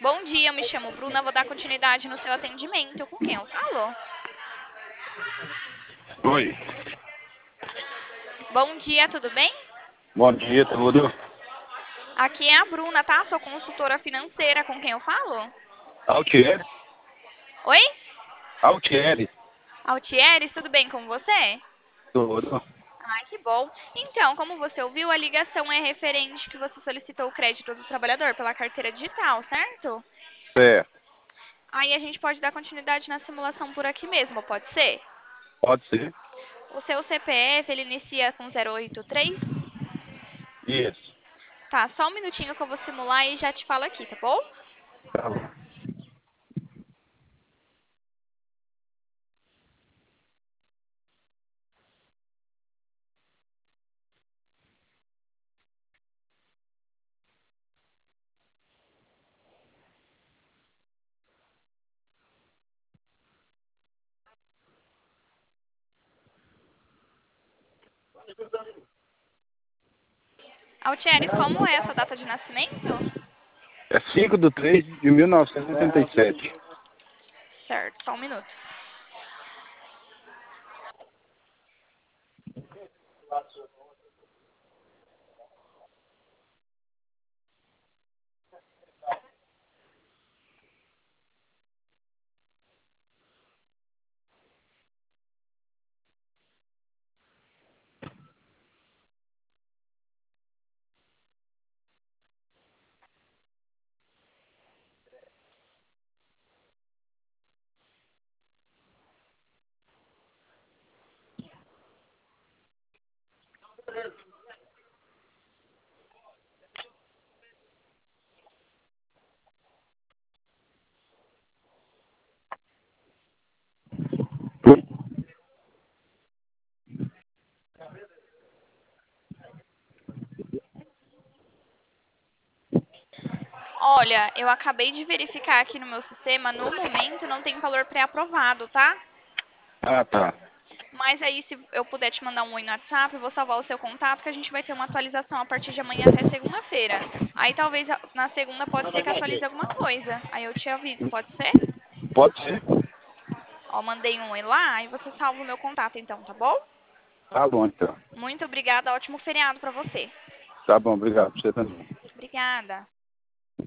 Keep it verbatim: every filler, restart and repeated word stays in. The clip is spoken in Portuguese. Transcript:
Bom dia, eu me chamo Bruna, vou dar continuidade no seu atendimento. Com quem eu falo? Oi. Bom dia, tudo bem? Bom dia, tudo? Aqui é a Bruna, tá? Sou consultora financeira. Com quem eu falo? Altieri? Oi? Altieri? Altieres, tudo bem com você? Tudo. Ai, que bom. Então, como você ouviu, a ligação é referente que você solicitou o crédito do trabalhador pela carteira digital, certo? Certo. Aí a gente pode dar continuidade na simulação por aqui mesmo, pode ser? Pode ser? O seu C P F, ele inicia com zero oito três? Isso. Tá, só um minutinho que eu vou simular e já te falo aqui, tá bom? Tá bom. Altieres, como é a sua data de nascimento? É cinco de três de mil novecentos e oitenta e sete. Certo, só um minuto. Olha, eu acabei de verificar aqui no meu sistema, no momento não tem valor pré-aprovado, tá? Ah, tá. Mas aí, se eu puder te mandar um oi no WhatsApp, eu vou salvar o seu contato, que a gente vai ter uma atualização a partir de amanhã até segunda-feira. Aí talvez a- na segunda pode ser que atualize alguma coisa. Aí eu te aviso, pode ser? Pode ser? Ó, mandei um oi lá e você salva o meu contato então, tá bom? Tá bom, então. Muito obrigada, ótimo feriado pra você. Tá bom, obrigado. Você também. Obrigada.